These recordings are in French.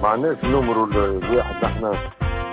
معناش نمرو الواحد احنا.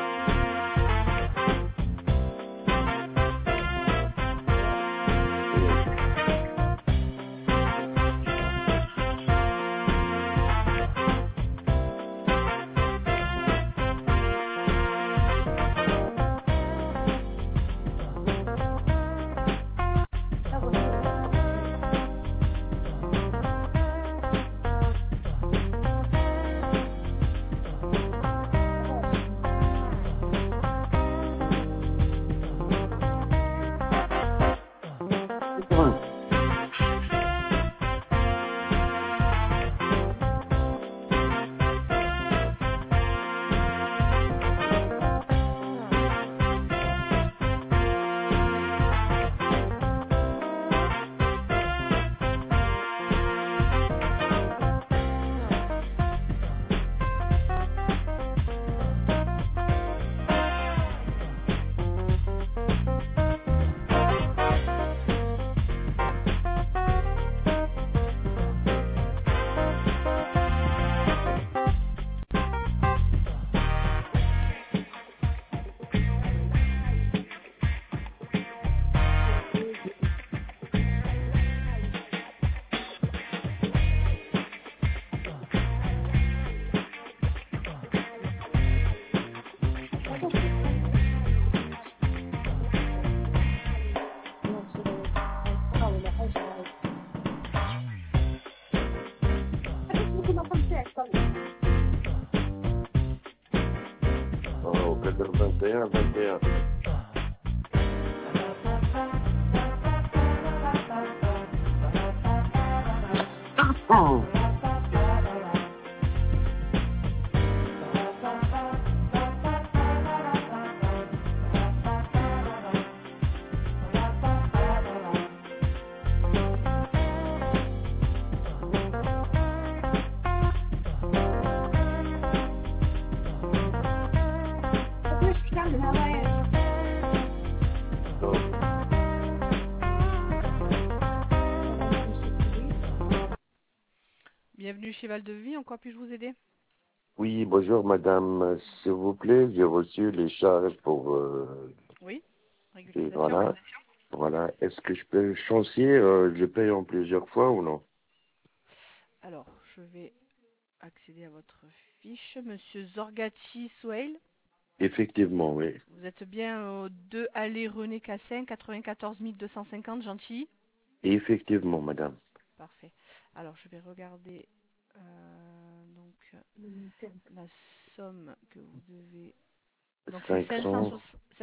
Cadê 21, 21. Bienvenue chez Val de Vie, en quoi puis-je vous aider? Oui, bonjour madame, s'il vous plaît, j'ai reçu les charges pour... Oui, et régularisation. voilà. Est-ce que je peux changer, je paye en plusieurs fois ou non? Alors, je vais accéder à votre fiche. Monsieur Zorgati Souheil, Effectivement, oui. vous êtes bien au 2 allée René Cassin, 94 250, Gentilly? Effectivement, madame. Parfait. Alors, je vais regarder donc la somme que vous devez. Donc, c'est 500,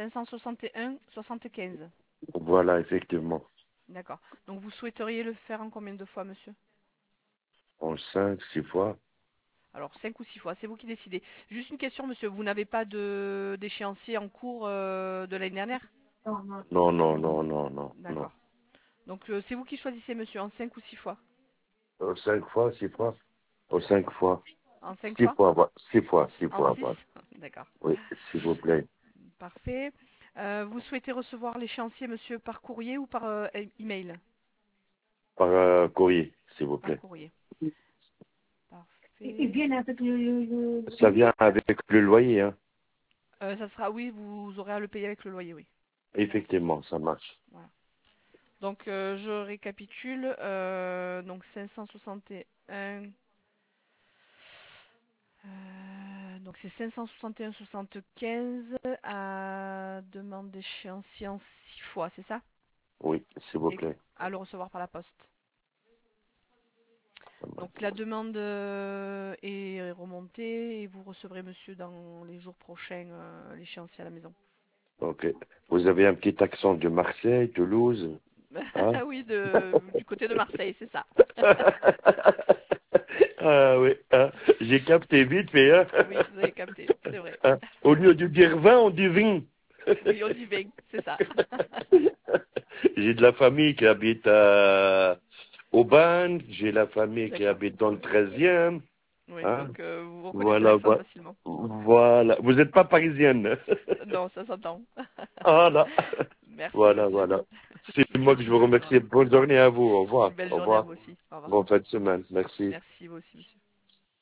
561,75. voilà, effectivement. D'accord. Donc, vous souhaiteriez le faire en combien de fois, monsieur? En 5, 6 fois. Alors, 5 ou 6 fois, c'est vous qui décidez. Juste une question, monsieur. Vous n'avez pas d'échéancier en cours de l'année dernière? Non, non, non, non, non, non. D'accord. Donc, c'est vous qui choisissez, monsieur, en 5 ou 6 fois? 5 fois, 6 fois. 5 fois. En 5 6 fois? fois, 6 fois, 6 En fois, 6? voilà. D'accord. Oui, s'il vous plaît. Parfait. Vous souhaitez recevoir l'échéancier, monsieur, par courrier ou par email? Par courrier, s'il vous Par plaît. courrier. Parfait. Ils viennent avec le... Ça vient avec le loyer, hein. Ça sera, oui, vous aurez à le payer avec le loyer, oui. Effectivement, ça marche. Voilà. Donc, je récapitule. Donc, 561. Donc, c'est 561,75 à demande d'échéancier en 6 fois, c'est ça? Oui, s'il vous Et plaît. à le recevoir par la poste. Ça marche. Donc, la demande est remontée et vous recevrez, monsieur, dans les jours prochains, l'échéancier à la maison. Ok. Vous avez un petit accent de Marseille, Toulouse, hein? Oui, du côté de Marseille, c'est ça. Ah oui, hein. J'ai capté vite, mais hein. Oui, vous avez capté, c'est vrai. Hein. Au lieu de dire vin, on dit vin. Oui, on dit vin, c'est ça. J'ai de la famille qui habite à Aubagne, j'ai la famille qui D'accord. habite dans le 13e. Oui, Hein. donc vous reconnaissez Voilà, l'accent facilement. voilà. Vous n'êtes pas parisienne. Non, ça s'entend. Voilà. Merci, Voilà, monsieur. voilà. Je C'est vous moi que souhaite je une vous bonne remercie. journée. Bonne journée à vous. Au revoir. Une belle Au journée à revoir. vous aussi. Au revoir. Bonne fin de semaine. Merci. Merci, vous aussi, monsieur.